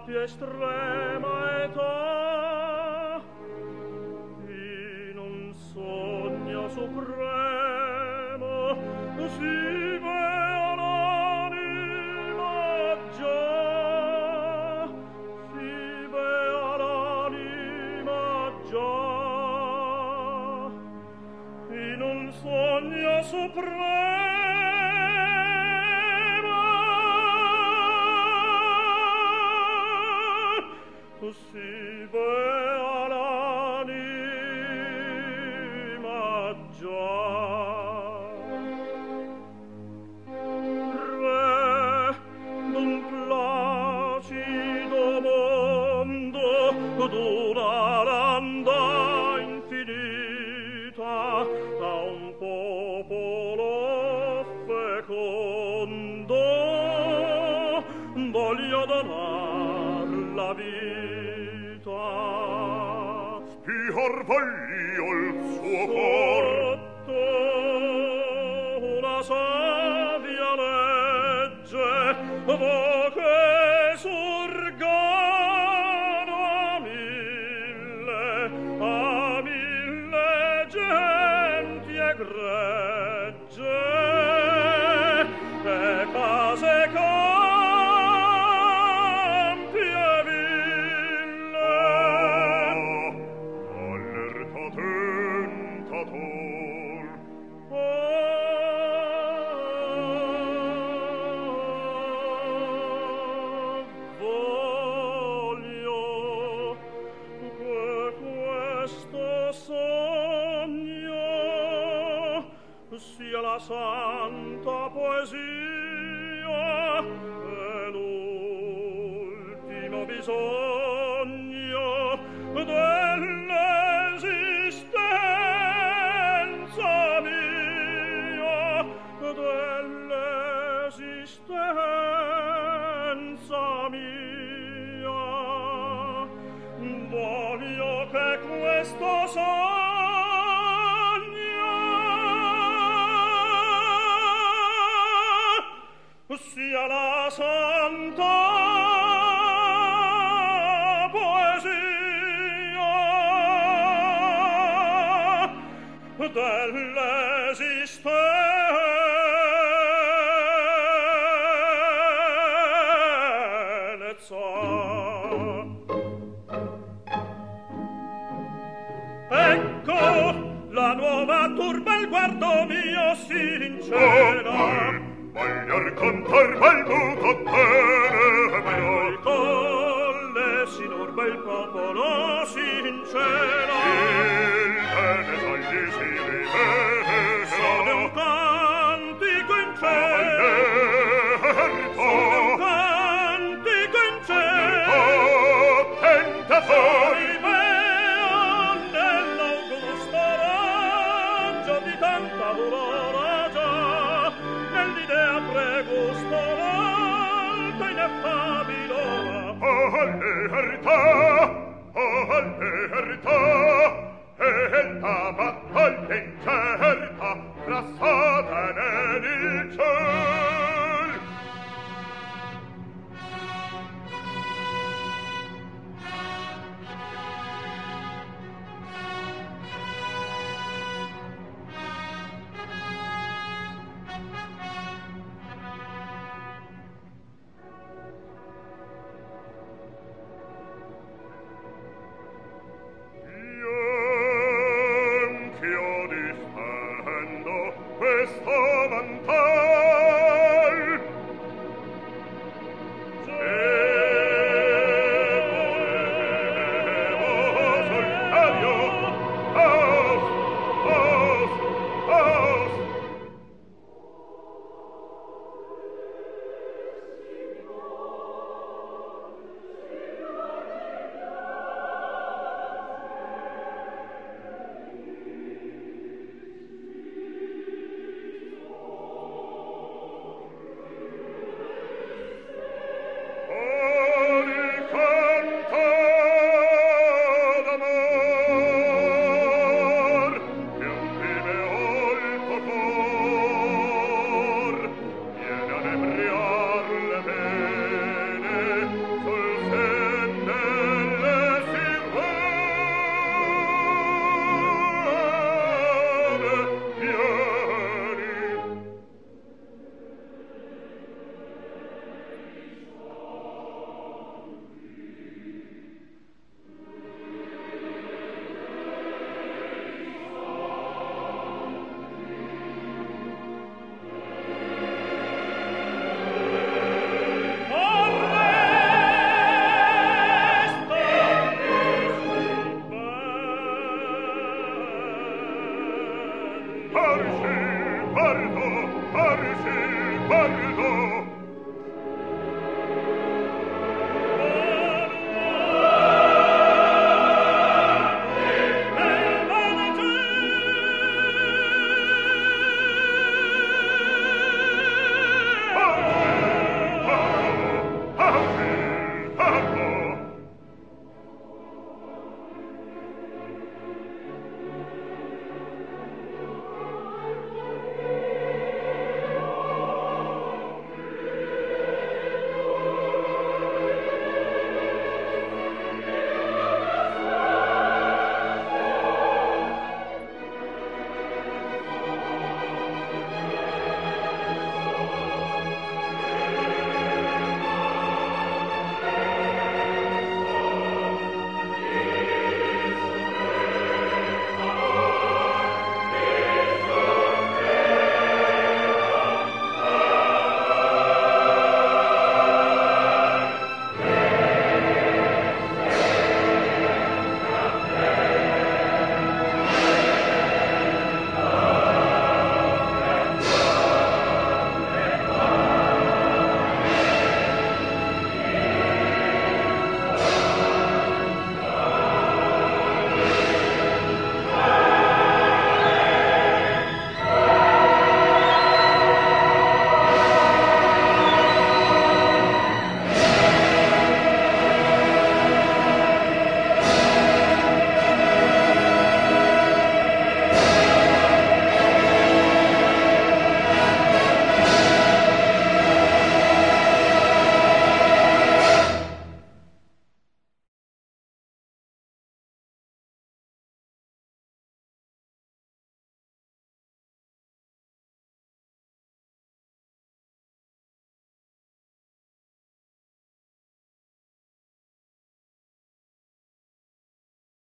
più estrema età, in un sogno supremo si vea l'anima già, si vea l'anima già, in un sogno supremo si vea l'anima già. Re d'un placido mondo, d'una landa infinita, a un popolo fecondo, voglio donar la vita. Spiar voglio il suo cor, sotto una savia legge, vo che surgano a mille genti egregge, e case campi e ville. Allerta tentator, voglio che questo sogno sia la santa poesia e l'ultimo bisogno dell'esistenza mia, dell'esistenza mia. Voglio che questo sogno sia la santa poesia dell'esistenza. Ecco la nuova turba, il guardo mio sincera, voglio cantar bel muto tenebro, il colle si norma, il popolo sincera, il bene sagli si rivede, sono un cantico in cielo, sono un cantico in cielo, tentatori bean nell'augusto raggio di tanta aurora già, nell'idea pregusto l'alta ineffabile ora. Allerta, allerta, e la battaglia incerta tra